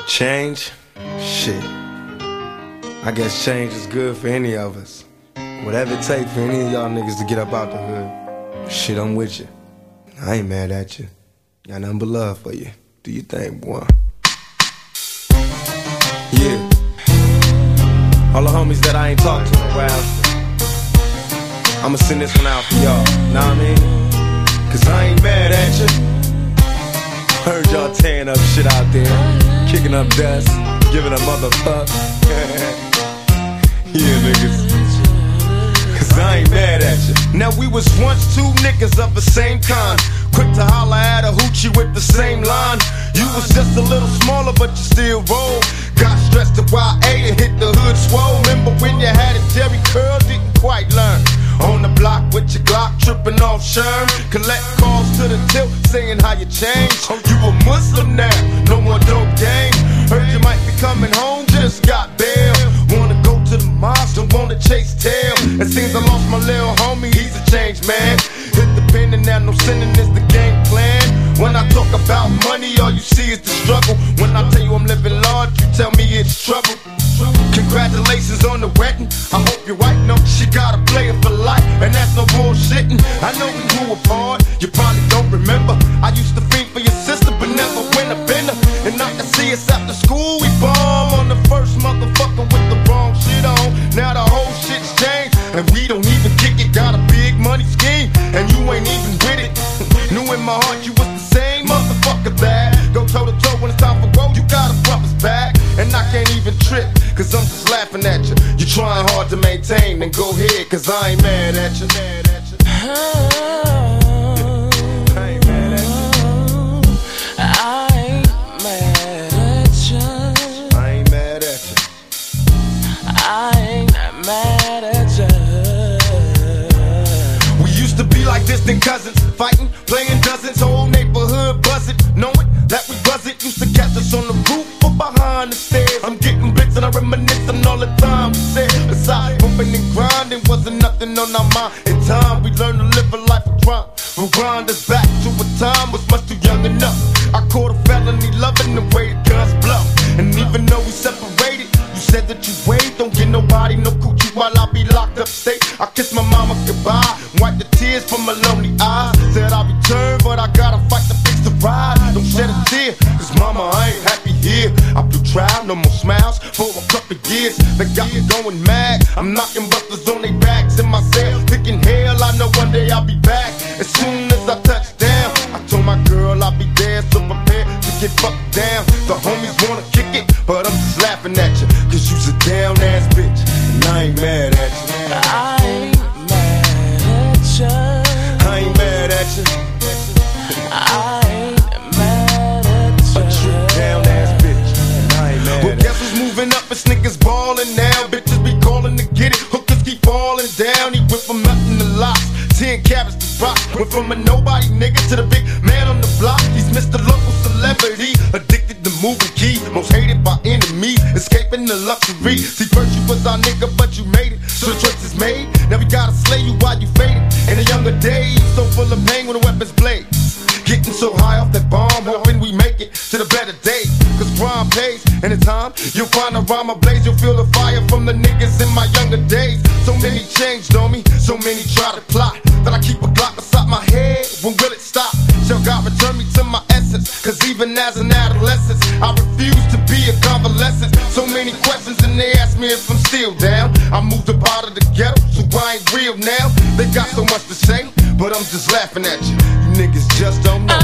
Change? Shit. I guess change is good for any of us. Whatever it takes for any of y'all niggas to get up out the hood. Shit, I'm with you. I ain't mad at you. Got nothing but love for you. Do you think, boy? Yeah. All the homies that I ain't talked to in a while, I'ma send this one out for y'all. Know what I mean? Cause I ain't mad at you. Heard y'all tearing up shit out there, kicking up dust, giving a motherfuck. Yeah, niggas. Cause I ain't mad at you. Now we was once two niggas of the same kind, quick to holler at a hoochie with the same line. You was just a little smaller, but you still roll. Got stressed to YA and hit the hood swole. Remember when you had a Jerry curl, didn't quite learn. On the block with your Glock, tripping off Sherm. Collect calls to the tilt, saying how you changed. Oh, you a Muslim now, no more dope game. Heard you might be coming home, just got bail. Wanna go to the mosque, don't wanna chase tail. It seems I lost my little homie, he's a changed man. Hit the pen and now no sinning is the game plan. When I talk about money, all you see is the struggle. When I tell you I'm living large, you tell me it's trouble. Congratulations on the wedding, I hope your wife knows she got a player for life, and that's no bullshitting. I know we grew apart, you probably don't remember. I used to fiend for your sister, but never win a bender. And I can see us after school, we bomb on the first motherfucker with the wrong shit on. Now the whole shit's changed, and we don't even kick it. Got a big money scheme, and you ain't even with it. Knew in my heart you was the same motherfucker that go toe to toe when it's time for growth. You got a brother's back, and I can't even trip, cause I'm just laughing at you. You trying hard to maintain, then go ahead, cause I ain't mad at you. I ain't mad at you. I ain't mad at you. I ain't mad at you. I ain't mad at you. We used to be like distant cousins, fighting, playing dozens, whole neighborhood buzzing, knowing that we buzzing. Used to catch us on the roof or behind the stairs. I'm getting blitz and I reminisce on all the time we said. Besides bumping and grinding, wasn't nothing on our mind. In time we learned to live a life of crime. Rewind us back to a time was much too young enough. I caught a felony loving the way the guns blow. And even though we separated, you said that you wait, don't get nobody no coochie while I be locked up state. I kissed my mama goodbye, wipe the tears from my lonely eyes. Said I'll return, but I gotta fight to fix the ride. Don't shed a tear, cause mama, I ain't happy here. I blew trial, no more smiles for a couple years. They got me going mad, I'm knocking busters on their backs in my cell, thinking hell, I know one day I'll be back. As soon as I touch down, I told my girl I'll be there, so prepare to get fucked down. The homies wanna kick it, but I'm just laughing at you, cause you's a down ass bitch, and I ain't mad at you. I ain't mad at you. I ain't mad at you. I ain't mad at you. A true down ass bitch, and I ain't mad at you. Well, guess who's moving up? It's niggas ballin' now. Bitches be calling to get it. Hookers keep falling down. He went from nothing to lots, 10 carats to rock. Went from a nobody nigga to the big man on the block. He's Mr. Local Celebrity, addicted to moving keys, most hated by enemies, escaping the luxury. See, first you was our nigga, but you made it, so the choice is made. Now we gotta slay you while you faded. In the younger days, so full of pain when the weapons blaze. Getting so high off that bomb, hoping we make it to the better days. Cause crime pays, and in time, you'll find a rhyme ablaze. You'll feel the fire from the niggas in my younger days. So many changed on me, so many try to plot, that I keep a Glock beside my head. When will it stop? Shall God return me to my essence? Cause even as an adolescent, I refuse to be a convalescent. So many questions and they ask me if I'm still down. I moved up out of the ghetto, so I ain't real now. They got so much to say, but I'm just laughing at you. You niggas just don't know.